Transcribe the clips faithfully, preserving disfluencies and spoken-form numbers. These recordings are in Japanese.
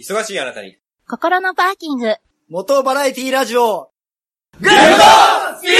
忙しいあなたに心のパーキング元バラエティラジオグッドスピー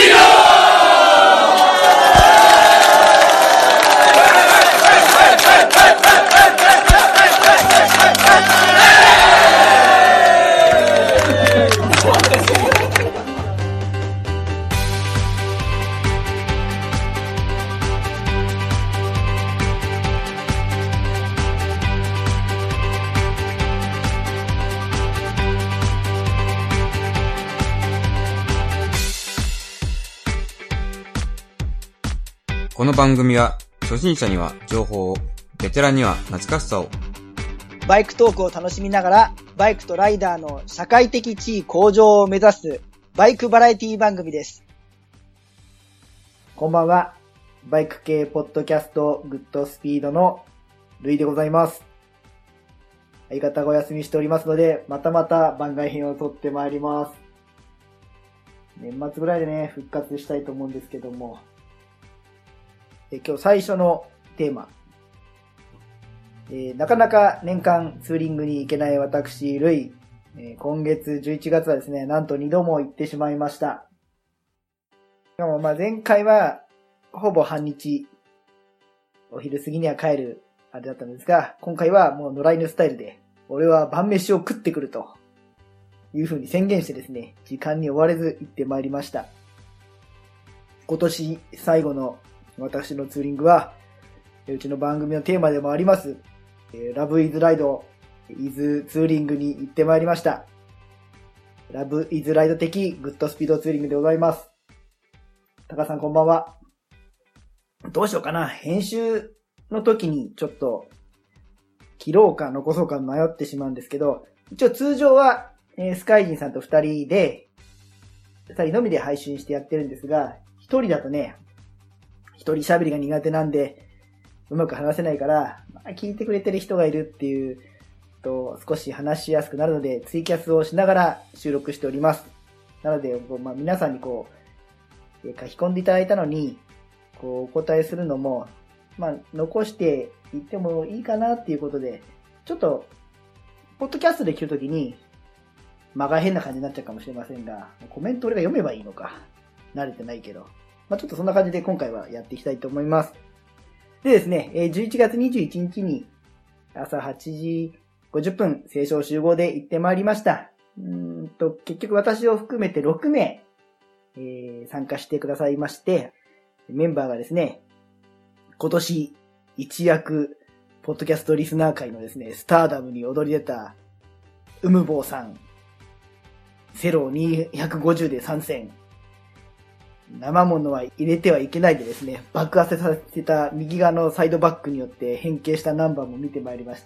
この番組は初心者には情報を、ベテランには懐かしさを。 バイクトークを楽しみながらバイクとライダーの社会的地位向上を目指すバイクバラエティ番組です。こんばんは。バイク系ポッドキャストグッドスピードのルイでございます。相方がお休みしておりますので、またまた番外編を撮ってまいります。年末ぐらいでね、復活したいと思うんですけども、え今日最初のテーマ、えー、なかなか年間ツーリングに行けない私、ルイ、えー、今月じゅういちがつはですね、なんとにども行ってしまいました。しかもまあ前回はほぼ半日、お昼過ぎには帰るあれだったんですが、今回はもう野良犬スタイルで、俺は晩飯を食ってくるという風に宣言してですね、時間に追われず行ってまいりました。今年最後の私のツーリングは、うちの番組のテーマでもあります、ラブイズライド、イズツーリングに行ってまいりました。ラブイズライド的グッドスピードツーリングでございます。タカさんこんばんは。どうしようかな。編集の時にちょっと切ろうか残そうか迷ってしまうんですけど、一応通常は、えー、スカイジンさんと二人で、二人のみで配信してやってるんですが、一人だとね、一人喋りが苦手なんで、うまく話せないから、まあ、聞いてくれてる人がいるっていうと、少し話しやすくなるので、ツイキャスをしながら収録しております。なので、まあ、皆さんにこう、書き込んでいただいたのに、こう、お答えするのも、まあ、残していってもいいかなっていうことで、ちょっと、ポッドキャストで聞くときに、間が変な感じになっちゃうかもしれませんが、コメント俺が読めばいいのか。慣れてないけど。まあ、ちょっとそんな感じで今回はやっていきたいと思います。でですね、じゅういちがつにじゅういちにちに朝はちじごじゅっぷん、青少集合で行ってまいりました。うーんと、結局私を含めてろくめい、えー、参加してくださいまして、メンバーがですね、今年一躍、ポッドキャストリスナー界のですね、スターダムに躍り出た、うむぼうさん、セロにひゃくごじゅうで参戦。生物は入れてはいけないでですね、爆発させた右側のサイドバックによって変形したナンバーも見てまいりました。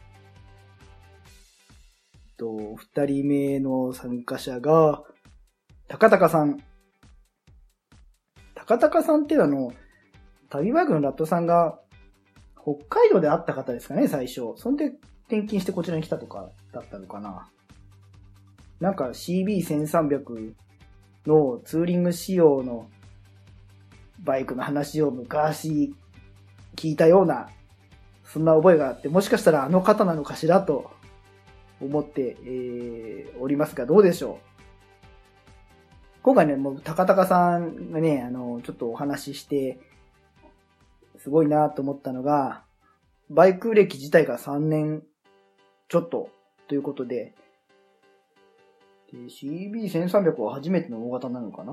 と、二人目の参加者が、高高さん。高高さんっていうのは、旅バイクのラットさんが、北海道で会った方ですかね、最初。そんで転勤してこちらに来たとかだったのかな。なんか シービーせんさんびゃく、のツーリング仕様のバイクの話を昔聞いたような、そんな覚えがあって、もしかしたらあの方なのかしらと思って、えー、おりますが、どうでしょう。今回ね、もう高高さんがね、あの、ちょっとお話しして、すごいなと思ったのが、バイク歴自体がさんねんちょっとということで、シービーせんさんびゃく は初めての大型なのかな。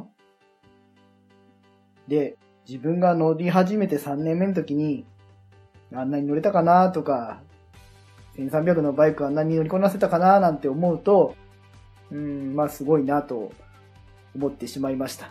で、自分が乗り始めてさんねんめの時に、あんなに乗れたかなとか、せんさんびゃくのバイクあんなに乗りこなせたかななんて思うと、うーん、まあすごいなと思ってしまいました。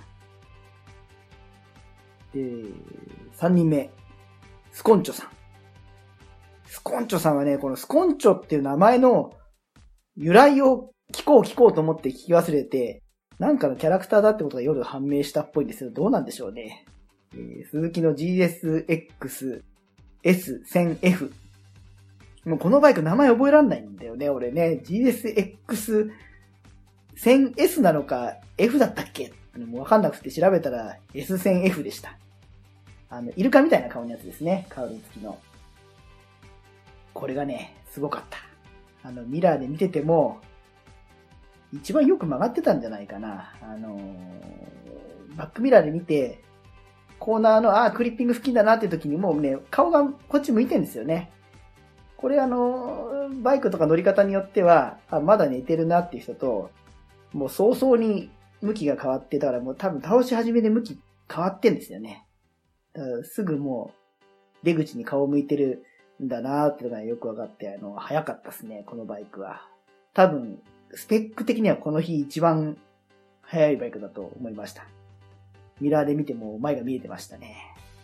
で、さんにんめ、スコンチョさん。スコンチョさんはね、このスコンチョっていう名前の由来を聞こう聞こうと思って聞き忘れて、なんかのキャラクターだってことが夜判明したっぽいんですけど、どうなんでしょうね。えー、鈴木の ジーエスエックスエスせんエフ。もうこのバイク名前覚えらんないんだよね、俺ね。ジーエスエックスせんエス なのか F だったっけもうわかんなくて調べたら エスせんエフ でした。あの、イルカみたいな顔のやつですね。カウル付きの。これがね、すごかった。 あの、ミラーで見てても、一番よく曲がってたんじゃないかな。あのー、バックミラーで見て、コーナーの、あー、クリッピング付近だなっていう時にもうね、顔がこっち向いてるんですよね。これあのー、バイクとか乗り方によっては、あ、まだ寝てるなっていう人と、もう早々に向きが変わって、だからもう多分倒し始めで向き変わってんですよね。だからすぐもう出口に顔向いてるんだなーっていうのがよくわかって、あの、早かったですね、このバイクは。多分、スペック的にはこの日一番速いバイクだと思いました。ミラーで見ても前が見えてましたね。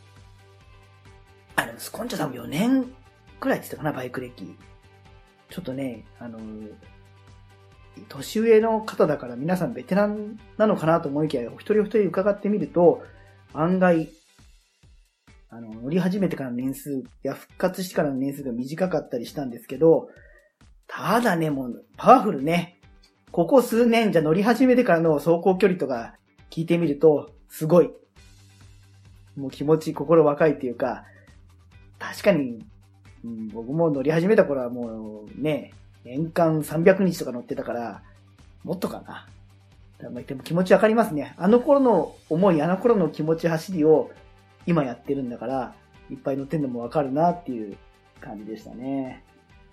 あ、でもスコンチョさんもよねんくらいって言ったかな、バイク歴。ちょっとね、あの、年上の方だから皆さんベテランなのかなと思いきや、お一人お一人伺ってみると、案外、あの、乗り始めてからの年数や復活してからの年数が短かったりしたんですけど、ただね、もう、パワフルね。ここ数年じゃ乗り始めてからの走行距離とか聞いてみると、すごい。もう気持ち、心若いっていうか、確かに、うん、僕も乗り始めた頃はもうね、年間さんびゃくにちとか乗ってたから、もっとかな。でも気持ちわかりますね。あの頃の思い、あの頃の気持ち、走りを今やってるんだから、いっぱい乗ってんのもわかるなっていう感じでしたね。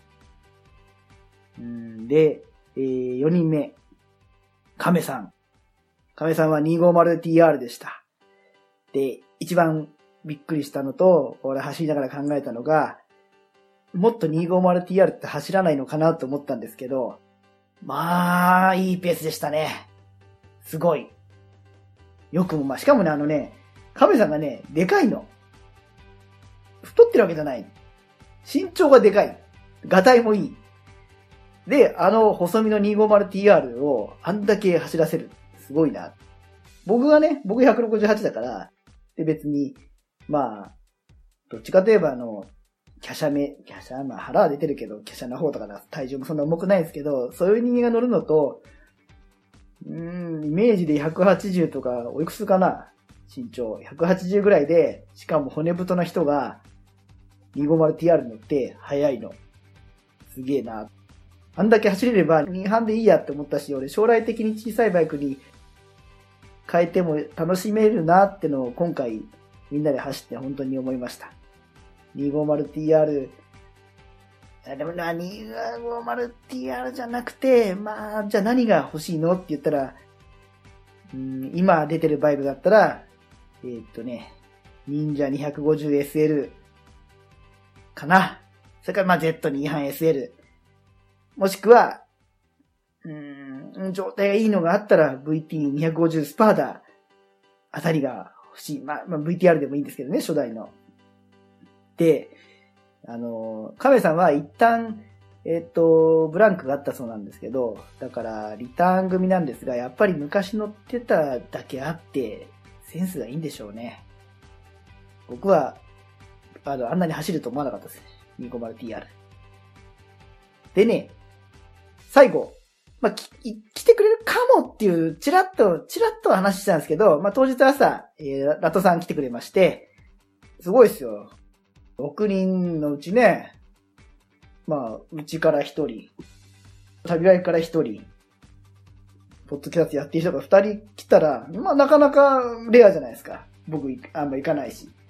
うんで、えー、よにんめ。亀さん。亀さんは にひゃくごじゅうティーアール でした。で、一番びっくりしたのと、俺走りながら考えたのが、もっと にひゃくごじゅうティーアール って走らないのかなと思ったんですけど、まあ、いいペースでしたね。すごい。よくもまあ、しかもね、あのね、亀さんがね、でかいの。太ってるわけじゃない。身長がでかい。ガタイもいい。で、あの細身の にひゃくごじゅうティーアール をあんだけ走らせる。すごいな。僕がね、僕ひゃくろくじゅうはちだから、で別に、まあ、どっちかといえばあの、華奢め、華奢、まあ腹は出てるけど、華奢な方とかだ、体重もそんな重くないですけど、そういう人間が乗るのと、うーん、イメージでひゃくはちじゅうとか、おいくつかな身長。ひゃくはちじゅうぐらいで、しかも骨太な人が、にひゃくごじゅうティーアール 乗って速いの。すげえな。あんだけ走れればに班でいいやって思ったし、俺将来的に小さいバイクに変えても楽しめるなってのを今回みんなで走って本当に思いました。にひゃくごじゅうティーアール、でもな、にひゃくごじゅうティーアール じゃなくて、まあ、じゃあ何が欲しいのって言ったら、うん、今出てるバイクだったら、えー、っとね、忍者 にひゃくごじゅうエスエル かな。それからまあ Z に 班 エスエル。もしくは、うーん、状態がいいのがあったら ブイティーにひゃくごじゅう スパーダあたりが欲しい。まあ、まあ、ブイティーアール でもいいんですけどね、初代の。で、あの、亀さんは一旦、えっと、ブランクがあったそうなんですけど、だからリターン組なんですが、やっぱり昔乗ってただけあって、センスがいいんでしょうね。僕は、あの、あんなに走ると思わなかったですね。にひゃくごじゅうティーアール。でね、最後、まあ、き、来てくれるかもっていう、チラッと、チラッと話したんですけど、まあ、当日朝、えー、ラトさん来てくれまして、すごいですよ。ろくにんのうちね、まあ、うちからひとり、旅バイクからひとり、ポッドキャストやってる人がふたり来たら、まあ、なかなかレアじゃないですか。僕、あんま行かないし。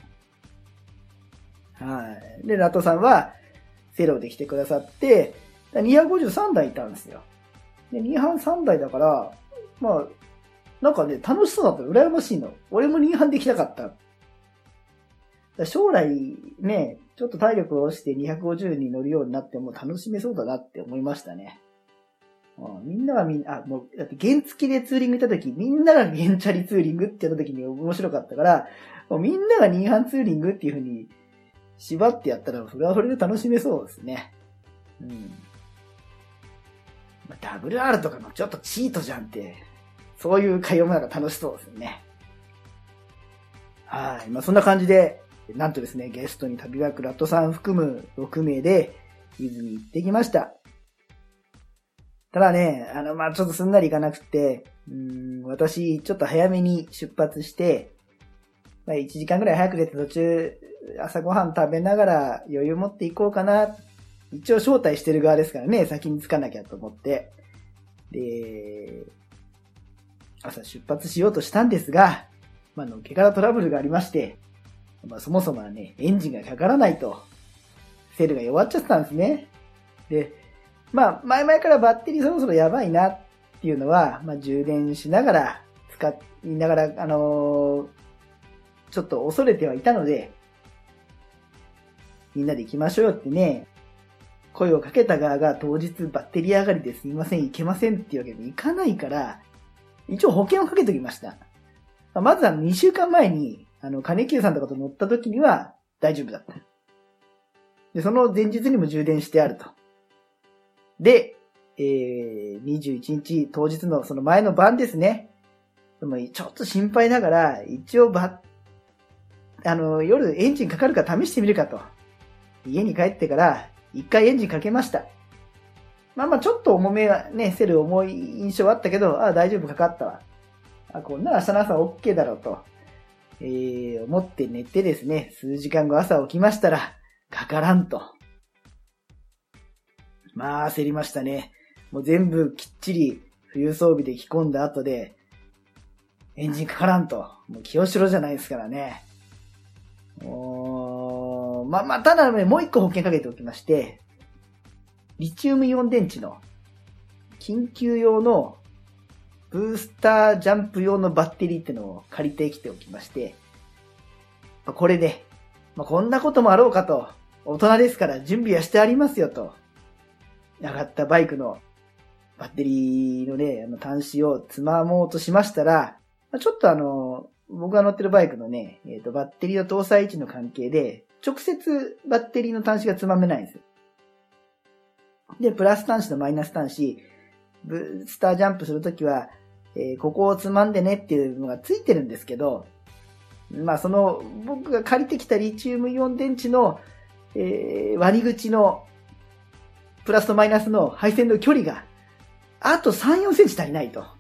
はい。で、ラトさんは、セロで来てくださって、にひゃくごじゅうさんだいいたんですよ。で、に班さんだいだから、まあ、なんかね、楽しそうだったら羨ましいの。俺もに班で来たかった。将来ね、ちょっと体力を落ちてにひゃくごじゅうに乗るようになっても楽しめそうだなって思いましたね。うん、みんながみんな、あ、もう、だって原付でツーリング行った時、みんなが原チャリツーリングってやった時に面白かったから、もうみんながに班ツーリングっていう風に縛ってやったら、それはそれで楽しめそうですね。うん。ダブリューアール とかのちょっとチートじゃんって、そういう会話もなんか楽しそうですよね。はい。まあそんな感じで、なんとですね、ゲストに旅バイクラットさん含むろくめいで、伊豆に行ってきました。ただね、あの、まあちょっとすんなりいかなくて、うーん、私、ちょっと早めに出発して、まあいちじかんぐらい早く出て途中、朝ごはん食べながら余裕持って行こうかなっ一応招待してる側ですからね、先に着かなきゃと思って。で、朝出発しようとしたんですが、まあ、のっけからトラブルがありまして、まあ、そもそもはね、エンジンがかからないと、セルが弱っちゃってたんですね。で、まあ、前々からバッテリーそろそろやばいなっていうのは、まあ、充電しながら、使いながら、あのー、ちょっと恐れてはいたので、みんなで行きましょうよってね、声をかけた側が当日バッテリー上がりですいません、行けませんっていうわけにいかないから、一応保険をかけときました。まずはにしゅうかんまえに、あの、金久さんとかと乗った時には大丈夫だった。で、その前日にも充電してあると。で、えー、にじゅういちにち当日のその前の晩ですね。でもちょっと心配ながら、一応バあの、夜エンジンかかるか試してみるかと。家に帰ってから一回エンジンかけました。まあまあちょっと重めはね、セル重い印象はあったけど、ああ大丈夫かかったわ。あ、こんな明日の朝 OK だろうと、えー、思って寝てですね、数時間後朝起きましたら、かからんと。まあ焦りましたね。もう全部きっちり冬装備で着込んだ後で、エンジンかからんと。もう清志郎じゃないですからね。おーまあまあ、ただね、もう一個保険かけておきまして、リチウムイオン電池の緊急用のブースタージャンプ用のバッテリーってのを借りてきておきまして、これで、まあ、こんなこともあろうかと、大人ですから準備はしてありますよと、上がったバイクのバッテリーのね、あの端子をつまもうとしましたら、ちょっとあの、僕が乗ってるバイクのね、えっと、バッテリーの搭載位置の関係で、直接バッテリーの端子がつまめないんですよ。で、プラス端子とマイナス端子、ブースタージャンプするときは、えー、ここをつまんでねっていうのがついてるんですけど、まあその、僕が借りてきたリチウムイオン電池の、えー、割り口の、プラスとマイナスの配線の距離が、あとさん、よんセンチ足りないと。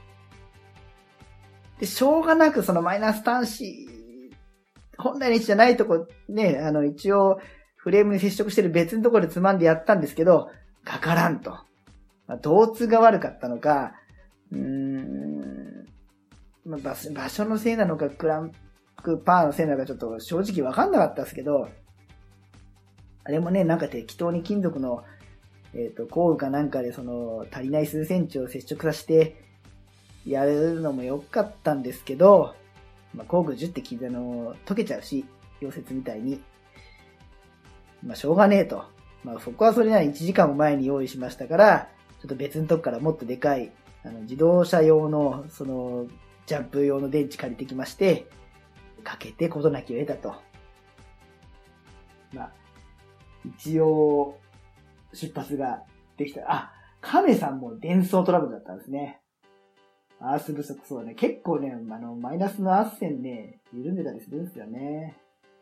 で、しょうがなくそのマイナス端子、本来の位置じゃないとこ、ね、あの、一応、フレームに接触してる別のところでつまんでやったんですけど、かからんと。まあ、導通が悪かったのか、うーん、まあ、場所、場所のせいなのか、クランクパーのせいなのかちょっと正直わかんなかったですけど、あれもね、なんか適当に金属の、えっと、工具かなんかでその、足りない数センチを接触させて、やるのも良かったんですけど、まあ、工具じゅって聞いたの、溶けちゃうし、溶接みたいに。まあ、しょうがねえと。まあ、そこはそれならいちじかんも前に用意しましたから、ちょっと別のとこからもっとでかい、あの、自動車用の、その、ジャンプ用の電池借りてきまして、かけて事なきを得たと。まあ、一応、出発ができた。あ、亀さんも電装トラブルだったんですね。アース不足、そうね。結構ね、あの、マイナスのアース線ね、緩んでたりするんですよね。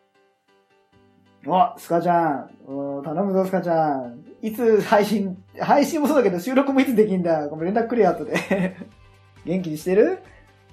お、スカちゃん。お頼むぞ、スカちゃん。いつ配信、配信もそうだけど収録もいつできんだ。ごめん、連絡くれよ、後で。元気にしてる？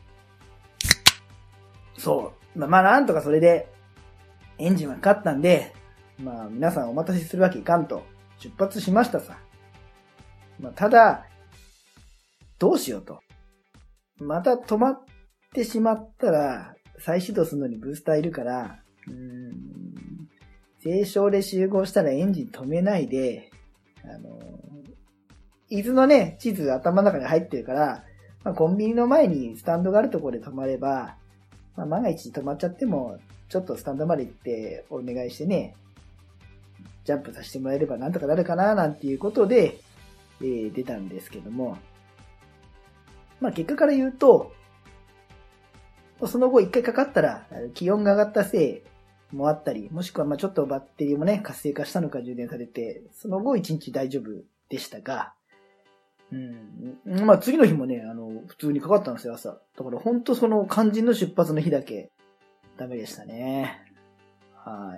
そう。まあ、まあ、なんとかそれで、エンジンはかかったんで、まあ、皆さんお待たせするわけいかんと、出発しましたさ。まあ、ただ、どうしようと。また止まってしまったら、再始動するのにブースターいるから、うーん、清少で集合したらエンジン止めないで、あの、伊豆のね、地図頭の中に入ってるから、まあ、コンビニの前にスタンドがあるところで止まれば、まあ、万が一止まっちゃっても、ちょっとスタンドまで行ってお願いしてね、ジャンプさせてもらえればなんとかなるかな、なんていうことで、えー、出たんですけども、まあ結果から言うと、その後一回かかったら気温が上がったせいもあったり、もしくはまあちょっとバッテリーもね、活性化したのか充電されて、その後一日大丈夫でしたが、うん、まあ次の日もね、あの、普通にかかったんですよ、朝。だから本当その肝心の出発の日だけダメでしたね。はい。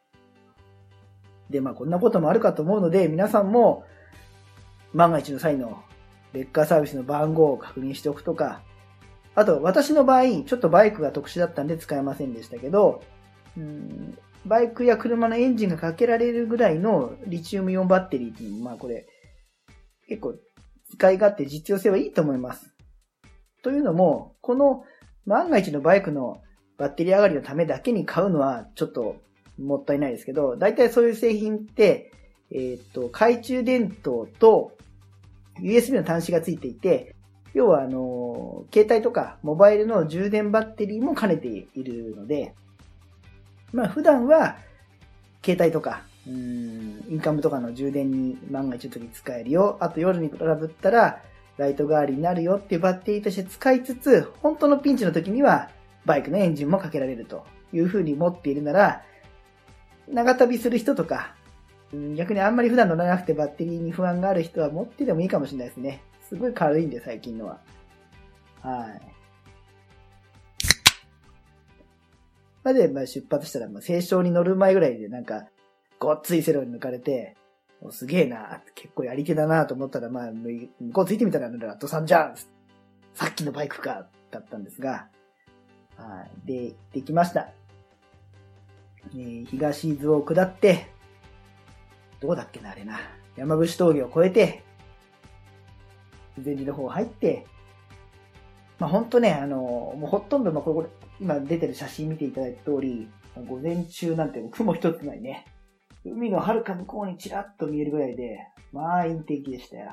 で、まあこんなこともあるかと思うので、皆さんも万が一の際のレッカーサービスの番号を確認しておくとか、あと私の場合、ちょっとバイクが特殊だったんで使えませんでしたけど、うんバイクや車のエンジンがかけられるぐらいのリチウムイオンバッテリーっていうのも、まあこれ、結構使い勝手実用性はいいと思います。というのも、この万が一のバイクのバッテリー上がりのためだけに買うのはちょっともったいないですけど、だいたいそういう製品って、えっと、懐中電灯と ユーエスビー の端子がついていて、要はあの、携帯とかモバイルの充電バッテリーも兼ねているので、まあ普段は携帯とか、うーん、インカムとかの充電に万が一の時に使えるよ。あと夜にトラブったらライト代わりになるよっていうバッテリーとして使いつつ、本当のピンチの時にはバイクのエンジンもかけられるという風に持っているなら、長旅する人とか、逆にあんまり普段乗らなくてバッテリーに不安がある人は持っててもいいかもしれないですね。すごい軽いんで最近のは。はい。まで、まあ、出発したら、まあ、青少に乗る前ぐらいでなんか、ごっついセロに抜かれて、すげえな、結構やり手だなと思ったら、まあ、向こうついてみたら、ラットさんじゃんさっきのバイクかだったんですが、はい。で、できました。えー、東伊豆を下って、どこだっけな、あれな。山伏峠を越えて、前里の方入って、まあ、ほんとね、あの、もうほとんど、まあ、これ、今出てる写真見ていただいた通り、午前中なんて雲一つないね。海の遥か向こうにちらっと見えるぐらいで、まあ、いい天気でしたよ。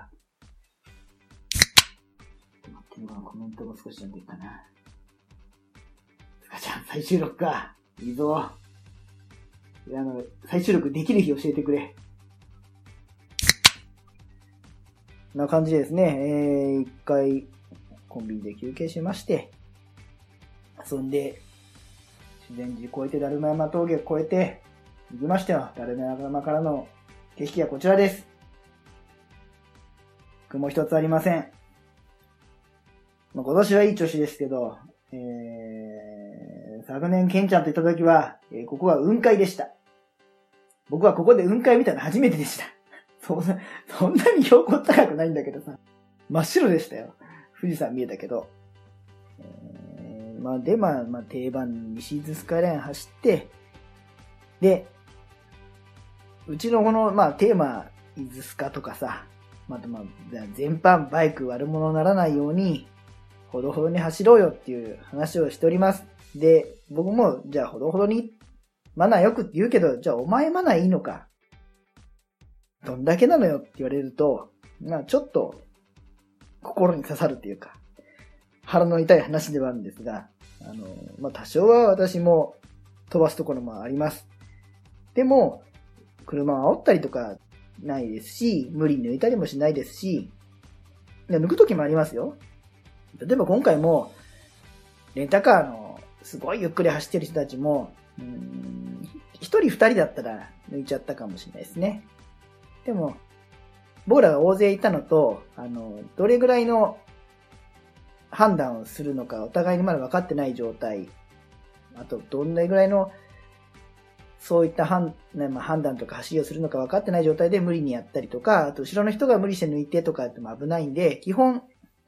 ちょっと待ってね、コメントも少し読んでいいかな。つかちゃん、再収録か。いいぞ。あの、再収録できる日教えてくれ。こんな感じでですね、えー、一回、コンビニで休憩しまして、遊んで、修善寺越えて、だるま山峠を越えて、行きましたよ。だるま山からの景色はこちらです。雲一つありません。まあ、今年はいい調子ですけど、えー、昨年ケンちゃんと行った時は、えー、ここは雲海でした。僕はここで雲海見たの初めてでした。そんな、そんなに標高高くないんだけどさ。真っ白でしたよ。富士山見えたけど。えー、まあで、まあ、まあ定番西伊豆スカイライン走って、で、うちのこの、まあテーマ、伊豆スカとかさ、またまあ、全般バイク悪者にならないように、ほどほどに走ろうよっていう話をしております。で、僕も、じゃあほどほどに、マナーよくって言うけど、じゃあお前マナーいいのか。どんだけなのよって言われると、まあちょっと、心に刺さるっていうか、腹の痛い話ではあるんですが、あの、まあ多少は私も飛ばすところもあります。でも、車を煽ったりとかないですし、無理に抜いたりもしないですし、抜くときもありますよ。例えば今回も、レンタカーのすごいゆっくり走ってる人たちも、うーん、一人二人だったら抜いちゃったかもしれないですね。でも、僕らが大勢いたのと、あの、どれぐらいの判断をするのかお互いにまだ分かってない状態、あと、どんなぐらいのそういった判断とか走りをするのか分かってない状態で無理にやったりとか、あと後ろの人が無理して抜いてとかっても危ないんで、基本、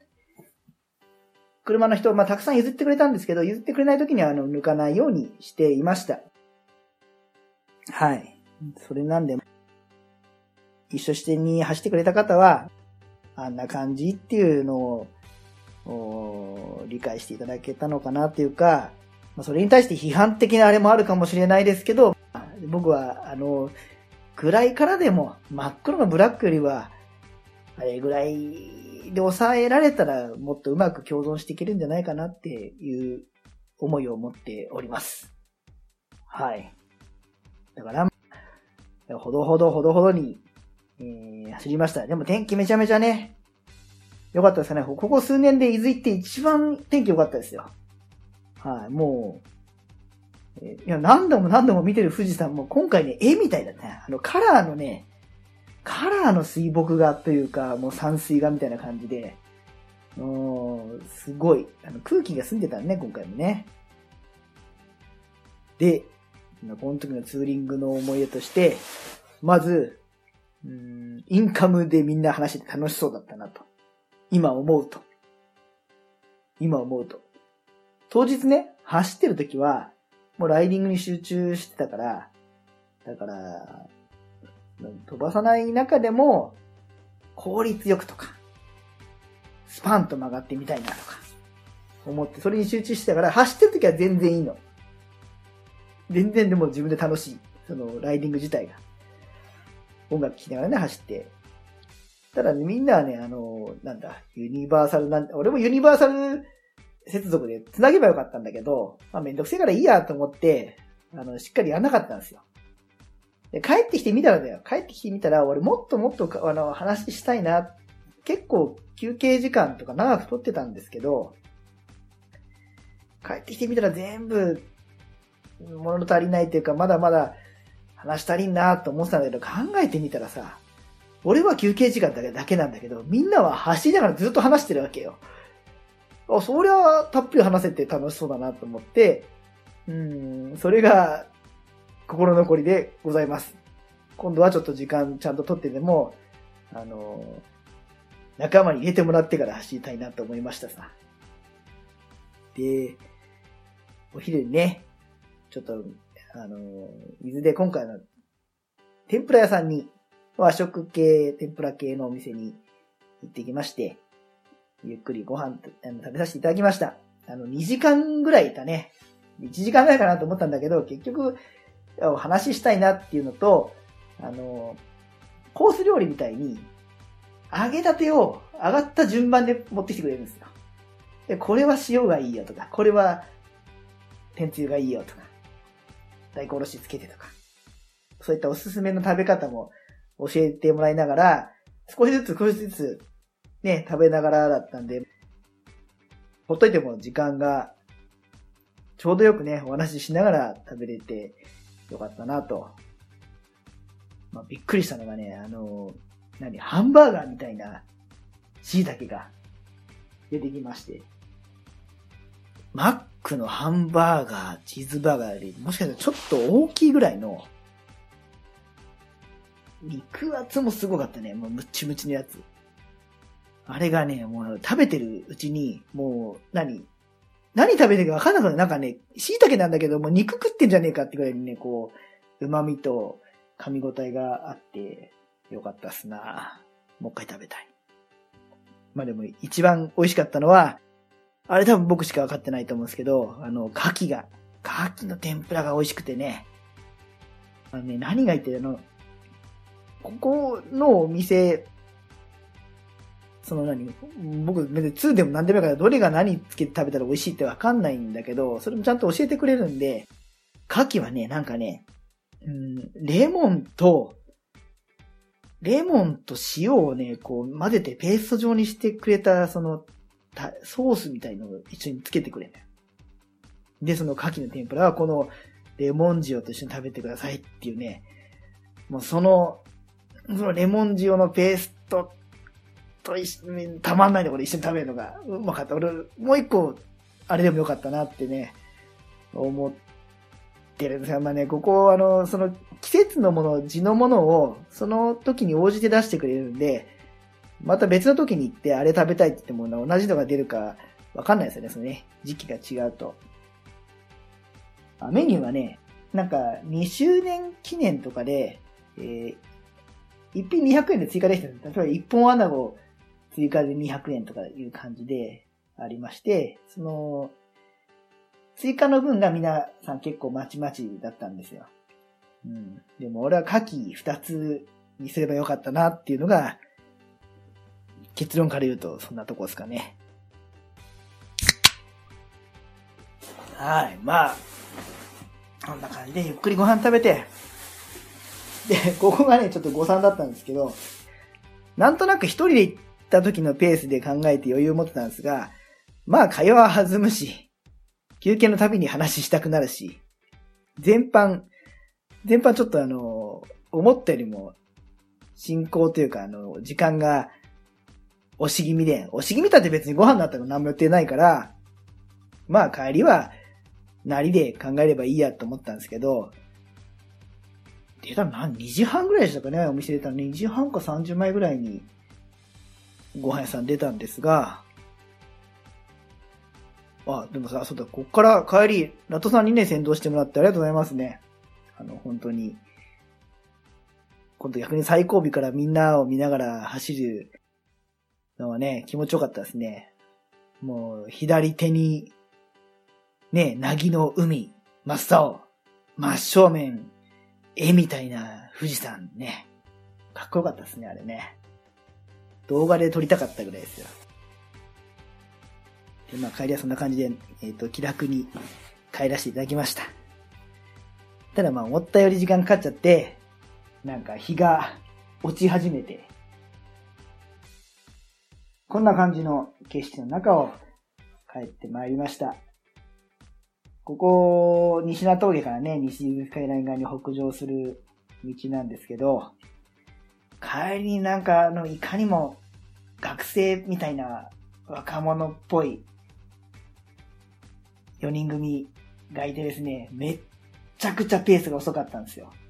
車の人、まあ、たくさん譲ってくれたんですけど、譲ってくれない時にはあの抜かないようにしていました。はい。それなんで、一緒してに走ってくれた方は、あんな感じっていうのを理解していただけたのかなっていうか、それに対して批判的なあれもあるかもしれないですけど、僕は、あの、暗いからでも真っ黒のブラックよりは、あれぐらいで抑えられたらもっとうまく共存していけるんじゃないかなっていう思いを持っております。はい。だから、ほどほどほどほどに、えー、走りました。でも天気めちゃめちゃね、良かったですね。ここ数年で伊豆行って一番天気良かったですよ。はい、もう、えー、いや、何度も何度も見てる富士山も今回ね、絵みたいだね。あの、カラーのね、カラーの水墨画というか、もう山水画みたいな感じで、もう、すごい、あの空気が澄んでたね、今回もね。で、この時のツーリングの思い出として、まず、うーん、インカムでみんな話してて楽しそうだったなと。今思うと。今思うと。当日ね、走ってる時は、 もうライディングに集中してたから、だから、飛ばさない中でも、効率よくとか、スパンと曲がってみたいなとか、思って、それに集中してたから、走ってる時は全然いいの。全然でも自分で楽しい。その、ライディング自体が。音楽聴きながらね、走って。ただね、みんなはね、あの、なんだ、ユニバーサルなん、俺もユニバーサル接続で繋げばよかったんだけど、まあめんどくせえからいいやと思って、あの、しっかりやんなかったんですよ。で、帰ってきてみたらだよ。帰ってきてみたら、俺もっともっと、あの、話したいな。結構休憩時間とか長く取ってたんですけど、帰ってきてみたら全部、物足りないというか、まだまだ話足りんなと思ってたんだけど、考えてみたらさ、俺は休憩時間だけだけなんだけど、みんなは走りながらずっと話してるわけよ。あ、そりゃたっぷり話せて楽しそうだなと思って、うーん、それが心残りでございます。今度はちょっと時間ちゃんと取ってでも、あの、仲間に入れてもらってから走りたいなと思いましたさ。で、お昼にね、ちょっと、あの、伊豆で今回の天ぷら屋さんに、和食系、天ぷら系のお店に行ってきまして、ゆっくりご飯食べさせていただきました。あの、にじかんぐらいいたね。いちじかんぐらいかなと思ったんだけど、結局、お話ししたいなっていうのと、あの、コース料理みたいに、揚げたてを上がった順番で持ってきてくれるんですよ。で、これは塩がいいよとか、これは天つゆがいいよとか、大根おろしつけてとか、そういったおすすめの食べ方も教えてもらいながら、少しずつ少しずつね、食べながらだったんで、ほっといても時間がちょうどよくね、お話ししながら食べれてよかったなと。まあ、びっくりしたのがね、あの、何、ハンバーガーみたいな椎茸が出てきまして、マックのハンバーガー、チーズバーガーより、もしかしたらちょっと大きいぐらいの、肉厚もすごかったね。もうムッチムチのやつ。あれがね、もう食べてるうちに、もう何、何食べてるか分かんなくなる。なんかね、椎茸なんだけど、もう肉食ってんじゃねえかってぐらいにね、こう、旨味と噛み応えがあって、よかったっすな。もう一回食べたい。まあでも一番美味しかったのは、あれ多分僕しか分かってないと思うんですけど、あの、牡蠣が、牡蠣の天ぷらが美味しくてね。あのね、何が言ってるの、ここのお店、その何、僕別ににでも何でもいいからどれが何つけて食べたら美味しいって分かんないんだけど、それもちゃんと教えてくれるんで、牡蠣はね、なんかね、うん、レモンと、レモンと塩をね、こう混ぜてペースト状にしてくれた、その、ソースみたいのを一緒につけてくれる。で、その牡蠣の天ぷらはこのレモン塩と一緒に食べてくださいっていうね、もうその、そのレモン塩のペーストと一緒に、たまんないでこれ一緒に食べるのがうまかった。俺、もう一個、あれでもよかったなってね、思ってるんですが、まあね、ここ、あの、その季節のもの、地のものを、その時に応じて出してくれるんで、また別の時に行ってあれ食べたいって言っても同じのが出るかわかんないですよね、そのね、時期が違うと。メニューはね、なんかにしゅうねん記念とかで、えー、一品にひゃくえんで追加できてるんです。例えば一本穴子追加でにひゃくえんとかいう感じでありまして、その、追加の分が皆さん結構まちまちだったんですよ。うん。でも俺は牡蠣ふたつにすればよかったなっていうのが、結論から言うとそんなとこですかね。はい。まあ、こんな感じでゆっくりご飯食べて、で、ここがね、ちょっと誤算だったんですけど、なんとなく一人で行った時のペースで考えて余裕を持ってたんですが、まあ会話は弾むし、休憩のたびに話したくなるし、全般、全般ちょっとあの、思ったよりも、進行というかあの、時間が押し気味で、押し気味だって別にご飯だったら何も予定ないから、まあ帰りは、なりで考えればいいやと思ったんですけど、出たの何、にじはんぐらいでしたかね、お店出たのにじはんかさんじゅうまえぐらいにご飯屋さん出たんですが、あ、 でもさ、そうだ、こっから帰り、ラトさんにね、先導してもらってありがとうございますね。あの、本当に。今度逆に最後尾からみんなを見ながら走るのはね、気持ちよかったですね。もう、左手に、ね、凪の海、真っ青、真正面、絵みたいな富士山ね。かっこよかったですね、あれね。動画で撮りたかったぐらいですよ。で、まあ帰りはそんな感じで、えっと、気楽に帰らせていただきました。ただまあ思ったより時間かかっちゃって、なんか日が落ち始めて、こんな感じの景色の中を帰ってまいりました。ここ、西名峠からね、西伊豆スカイライン側に北上する道なんですけど、帰りになんかあの、いかにも学生みたいな若者っぽいよにん組がいてですね、めっちゃくちゃペースが遅かったんですよ。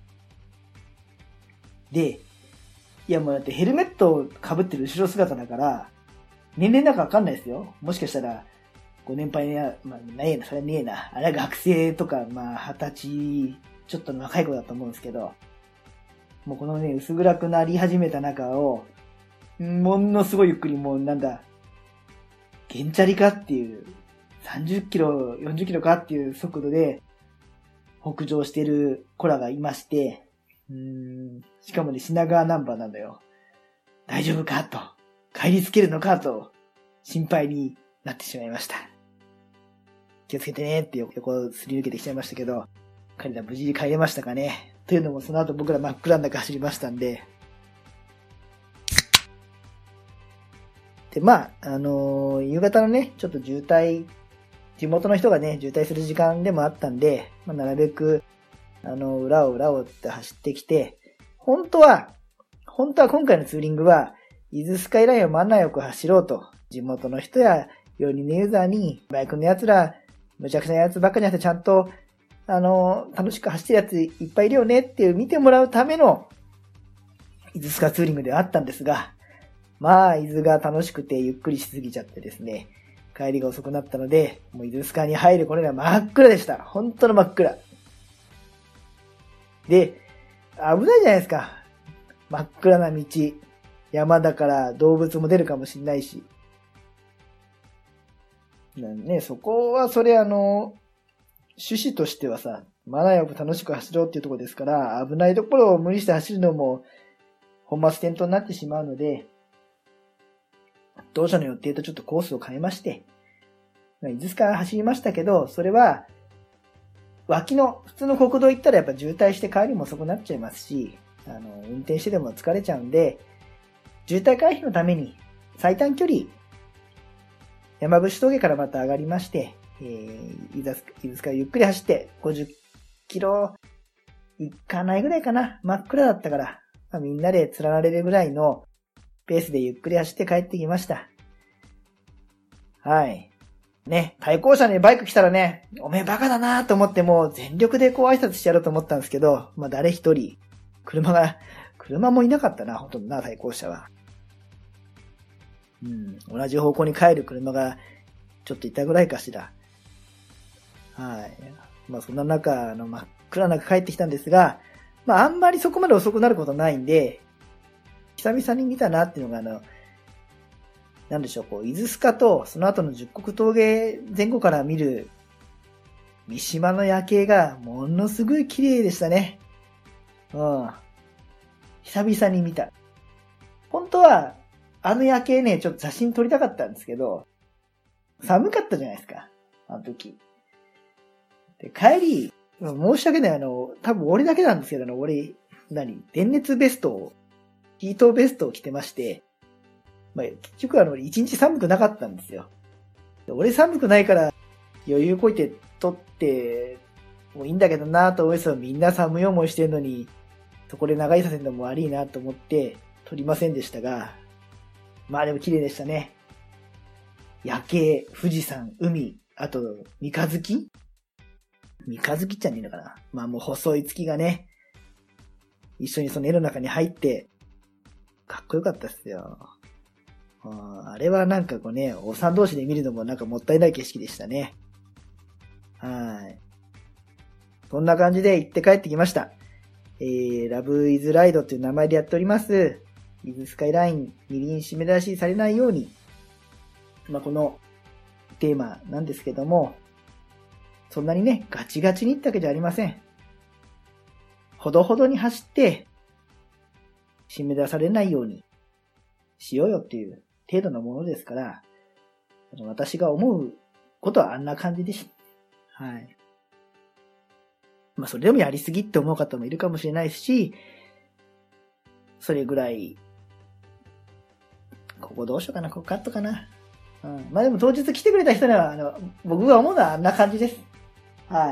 で、いやもうだってヘルメットを被ってる後ろ姿だから、年齢なんかわかんないですよ。もしかしたら、ご年配や、まあ、ないえな、それはねえな。あれは学生とか、まあ、二十歳、ちょっとの若い子だと思うんですけど、もうこのね、薄暗くなり始めた中を、ものすごいゆっくりもうなんだ、ゲンチャリかっていう、さんじゅっキロ、よんじゅっキロかっていう速度で、北上してる子らがいまして、うーん、しかもね、品川ナンバーなんだよ。大丈夫かと。帰りつけるのかと、心配になってしまいました。気をつけてねって横をすり抜けてきちゃいましたけど、彼ら無事に帰れましたかね。というのもその後僕ら真っ暗の中走りましたんで。で、まあ、あのー、夕方のね、ちょっと渋滞、地元の人がね、渋滞する時間でもあったんで、まあ、なるべく、あの、裏を裏をって走ってきて、本当は、本当は今回のツーリングは、伊豆スカイラインを真ん中よく走ろうと、地元の人やよにんのユーザーに、バイクのやつら、むちゃくちゃなやつばっかりじゃなくてちゃんと、あの、楽しく走ってるやついっぱいいるよねっていう見てもらうための、伊豆スカツーリングではあったんですが、まあ、伊豆が楽しくてゆっくりしすぎちゃってですね、帰りが遅くなったので、もう伊豆スカに入るこれら真っ暗でした。本当の真っ暗。で、危ないじゃないですか。真っ暗な道。山だから動物も出るかもしれないし。ね、そこはそれあの、趣旨としてはさ、マナーよく楽しく走ろうっていうところですから、危ないところを無理して走るのも本末転倒になってしまうので、当初の予定とちょっとコースを変えまして、伊豆スカ走りましたけど、それは、脇の、普通の国道行ったらやっぱ渋滞して帰りも遅くなっちゃいますし、あの、運転してでも疲れちゃうんで、渋滞回避のために最短距離、山伏峠からまた上がりまして、えー、伊豆スカをゆっくり走ってごじゅっキロいかないぐらいかな。真っ暗だったから、まあ、みんなで連なれるぐらいのペースでゆっくり走って帰ってきました。はい。ね、対向車にバイク来たらね、おめえバカだなと思ってもう全力でこう挨拶してやろうと思ったんですけど、まあ誰一人、車が、車もいなかったな、ほとんどな、対向車は。うん、同じ方向に帰る車がちょっといたぐらいかしら。はい。まあそんな中、あの真っ暗な中帰ってきたんですが、まああんまりそこまで遅くなることないんで、久々に見たなっていうのがあの、なんでしょう、こう、伊豆スカとその後の十国峠前後から見る三島の夜景がものすごい綺麗でしたね。うん。久々に見た。本当は、あの夜景ね、ちょっと写真撮りたかったんですけど、寒かったじゃないですか。あの時。で、帰り、申し訳ない、あの、多分俺だけなんですけど、あの、俺、何電熱ベストを、ヒートベストを着てまして、まあ、結局あの、一日寒くなかったんですよ。俺寒くないから余裕こいて撮ってもいいんだけどなぁと思いますよ。みんな寒い思いしてるのに、そこで長いさせるのも悪いなと思って撮りませんでしたが、まあでも綺麗でしたね。夜景、富士山、海、あと、三日月三日月っちゃねえのかな。まあもう細い月がね、一緒にその絵の中に入って、かっこよかったっすよ。 あれはなんかこうね、おっさん同士で見るのもなんかもったいない景色でしたね。はい。そんな感じで行って帰ってきました。えー、ラブイズライドという名前でやっております、イズスカイライン二輪締め出しされないように、まあ、このテーマなんですけども、そんなにね、ガチガチにいったわけじゃありません。ほどほどに走って、締め出されないようにしようよっていう程度のものですから、私が思うことはあんな感じでした。はい。まあそれでもやりすぎって思う方もいるかもしれないし、それぐらい、ここどうしようかな、ここカットかな。うん、まあでも当日来てくれた人には、あの、僕が思うのはあんな感じです。はい。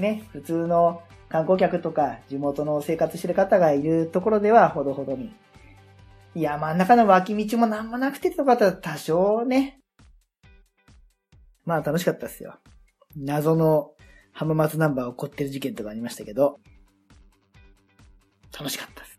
ね、普通の観光客とか地元の生活してる方がいるところではほどほどに。いや、真ん中の脇道もなんもなくてとかだったら多少ね。まあ楽しかったですよ。謎の浜松ナンバー起こってる事件とかありましたけど、楽しかったです。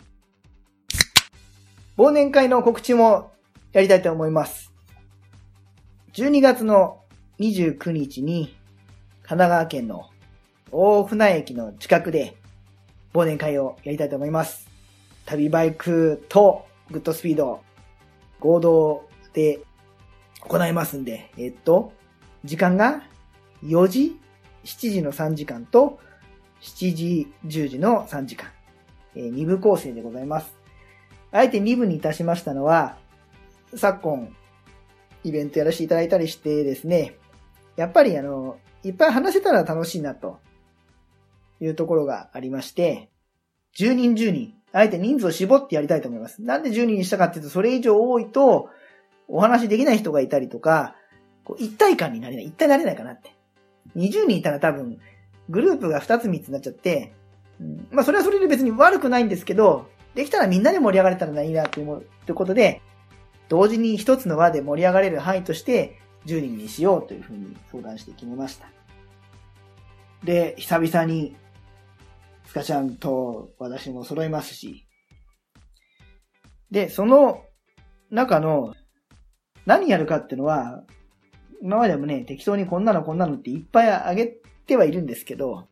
忘年会の告知もやりたいと思います。じゅうにがつのにじゅうくにちに神奈川県の大船駅の近くで忘年会をやりたいと思います。旅バイクとグッドスピード合同で行いますんで、えっと、時間がよじ、しちじのさんじかんとしちじ、じゅうじのさんじかん。えー、に部構成でございます。あえてに部にいたしましたのは、昨今イベントやらせていただいたりしてですね、やっぱりあの、いっぱい話せたら楽しいなというところがありまして、じゅうにんじゅうにん、あえて人数を絞ってやりたいと思います。なんでじゅうにんにしたかっていうと、それ以上多いとお話できない人がいたりとか、こう一体感になれない、一体になれないかなって。にじゅうにんいたら多分グループがふたつみっつになっちゃって、うん、まあそれはそれで別に悪くないんですけど、できたらみんなで盛り上がれたらいいなって思うということで、同時に一つの輪で盛り上がれる範囲としてじゅうにんにしようというふうに相談して決めました。で、久々にスカちゃんと私も揃いますし、で、その中の何やるかっていうのは、今までもね、適当にこんなのこんなのっていっぱいあげてはいるんですけど、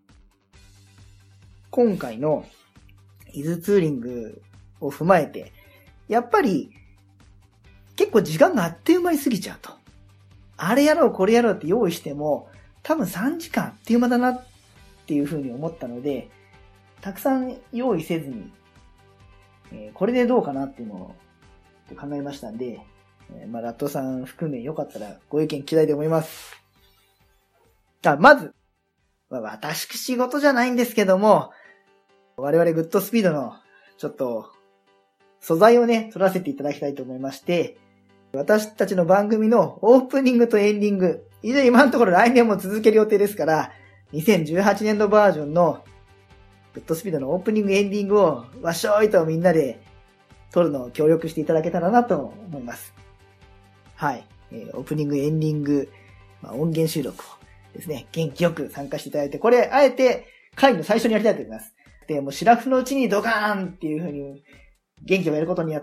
今回の伊豆ツーリングを踏まえて、やっぱり結構時間があっという間に過ぎちゃうと。あれやろうこれやろうって用意しても、多分さんじかんあっという間だなっていうふうに思ったので、たくさん用意せずに、えー、これでどうかなっていうのを考えましたんで、えー、まあ、ラットさん含めよかったらご意見聞きたいと思います。あ、まず、まあ、私仕事じゃないんですけども、我々グッドスピードのちょっと素材をね、取らせていただきたいと思いまして、私たちの番組のオープニングとエンディング、以上今のところ来年も続ける予定ですから、にせんじゅうはちねんどバージョンのグッドスピードのオープニングエンディングをわっしょいとみんなで撮るのを協力していただけたらなと思います。はい。えー、オープニング、エンディング、まあ、音源収録をですね、元気よく参加していただいて、これ、あえて会の最初にやりたいと思います。で、もうシラフのうちにドカーンっていう風に元気をやることによって、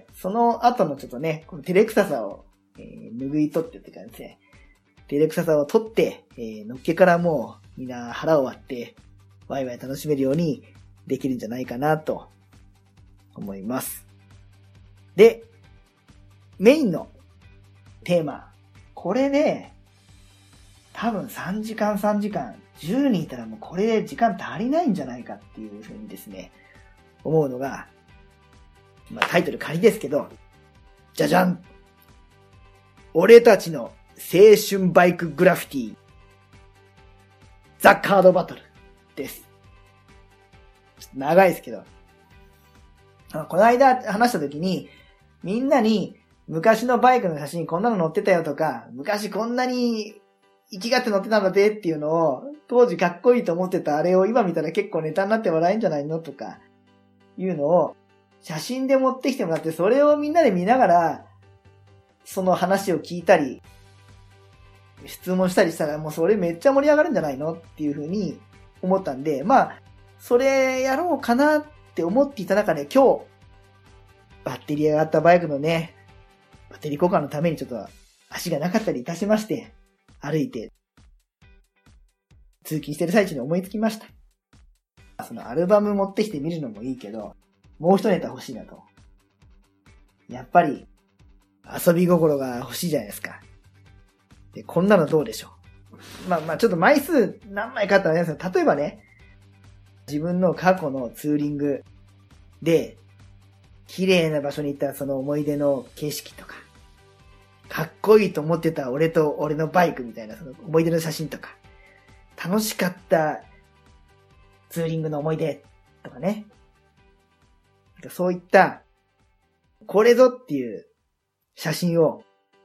その後のちょっとね、この照れくささを、えー、拭い取ってって感じですね。照れくささを取って、えー、のっけからもうみんな腹を割って、ワイワイ楽しめるようにできるんじゃないかなと思います。で、メインのテーマ。これね、多分さんじかんさんじかん、じゅうにんいたらもうこれで時間足りないんじゃないかっていうふうにですね、思うのが、まあタイトル仮ですけど、じゃじゃん！俺たちの青春バイクグラフィティ、ザ・カードバトルです。ちょっと長いですけど、この間話した時に、みんなに昔のバイクの写真こんなの載ってたよとか、昔こんなに生きがって乗ってたのでっていうのを、当時かっこいいと思ってたあれを今見たら結構ネタになって笑えんじゃないのとか、いうのを写真で持ってきてもらって、それをみんなで見ながら、その話を聞いたり、質問したりしたらもうそれめっちゃ盛り上がるんじゃないのっていうふうに思ったんで、まあ、それやろうかなって思っていた中で今日、 バッテリーが上がったバイクのね、バッテリー交換のためにちょっと足がなかったりいたしまして、歩いて、通勤してる最中に思いつきました。そのアルバム持ってきて見るのもいいけど、もう一ネタ欲しいなと。やっぱり、遊び心が欲しいじゃないですか。で、こんなのどうでしょう。まあまあちょっと枚数何枚かあったらあれですけど、例えばね、自分の過去のツーリングで、綺麗な場所に行ったその思い出の景色とか、かっこいいと思ってた俺と俺のバイクみたいなその思い出の写真とか、楽しかったツーリングの思い出とかね。そういった、これぞっていう写真を、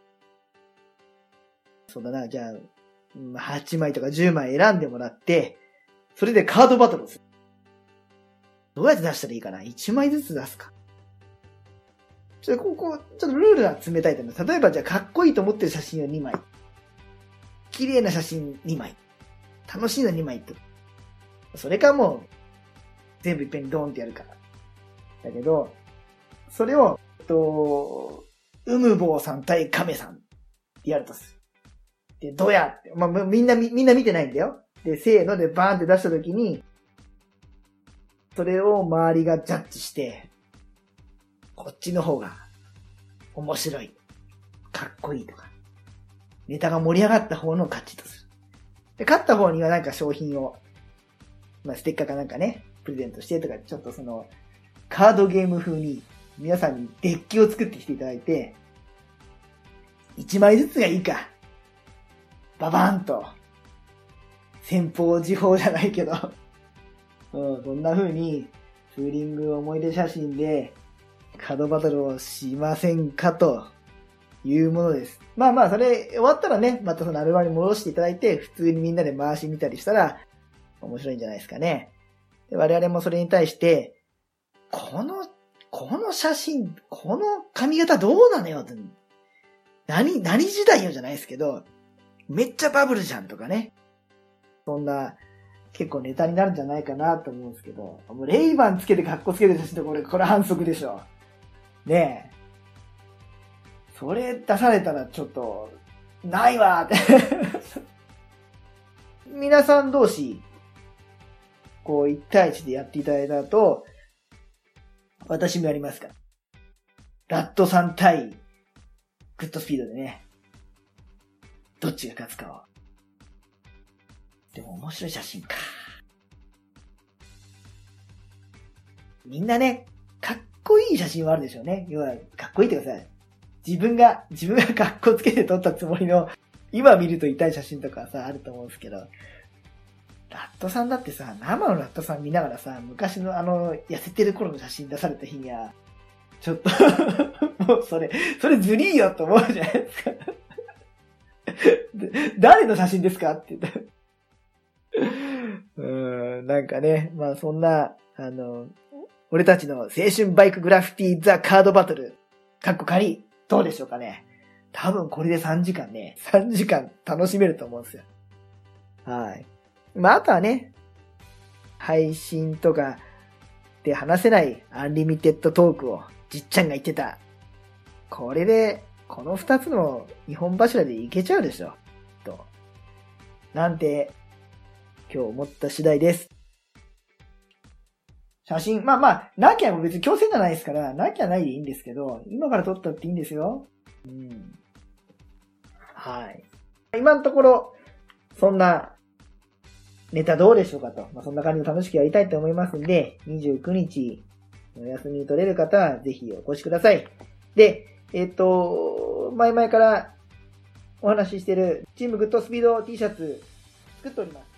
そうだな、じゃあ、はちまいとかじゅうまい選んでもらって、それでカードバトルをする。どうやって出したらいいかな ?いち 枚ずつ出すか。ちょっとここ、ちょっとルールは詰めたいと思います。例えばじゃあかっこいいと思ってる写真をにまい。綺麗な写真にまい。楽しいのにまいと。それかもう、全部いっぺんにドーンってやるから。だけど、それを、えっと、うむぼうさん対カメさんってやるとする。で、どうやって、まあ、みんな、みんな見てないんだよ。で、せーのでバーンって出したときに、それを周りがジャッジして、こっちの方が面白い、かっこいいとか、ネタが盛り上がった方の勝ちとする。で、勝った方にはなんか商品を、まあ、ステッカーかなんかね、プレゼントしてとか、ちょっとその、カードゲーム風に、皆さんにデッキを作ってきていただいて、いちまいずつがいいか。ババーンと、先方時報じゃないけど、うん、そんな風に、ツーリング思い出写真で、カードバトルをしませんかというものです。まあまあ、それ終わったらね、またそのアルバムに戻していただいて、普通にみんなで回し見たりしたら、面白いんじゃないですかね。で我々もそれに対して、この、この写真、この髪型どうなのよって、何、何時代よじゃないですけど、めっちゃバブルじゃんとかね。そんな、結構ネタになるんじゃないかなと思うんですけど、もうレイバンつけてカッコつけてる写真とこれ、これ反則でしょ。ねえ。それ出されたらちょっと、ないわーって。皆さん同士、こういち対いちでやっていただいた後、私もやりますから。ラットさん対グッドスピードでね、どっちが勝つかを。でも面白い写真か。みんなね、かっこいい写真はあるでしょうね。要は、かっこいいってください。自分が、自分がかっこつけて撮ったつもりの、今見ると痛い写真とかさ、あると思うんですけど、ラットさんだってさ、生のラットさん見ながらさ、昔のあの、痩せてる頃の写真出された日には、ちょっと、もうそれ、それずりーよと思うじゃないですか。誰の写真ですかって言った。うーん、なんかね、まあそんな、あの、俺たちの青春バイクグラフィティザカードバトル、かっこ仮、どうでしょうかね。多分これでさんじかんね、さんじかん楽しめると思うんですよ。はい。まああとはね、配信とかで話せないアンリミテッドトークをじっちゃんが言ってた。これで、この二つの日本柱でいけちゃうでしょ。と。なんて、今日思った次第です。写真、まあまあ、なきゃ別に強制じゃないですから、なきゃないでいいんですけど、今から撮ったっていいんですよ。うん。はい。今のところ、そんな、ネタどうでしょうかと。まあ、そんな感じで楽しくやりたいと思いますんで、にじゅうくにち、お休み取れる方は、ぜひお越しください。で、えっと、前々からお話ししてる、チームグッドスピード T シャツ、作っております。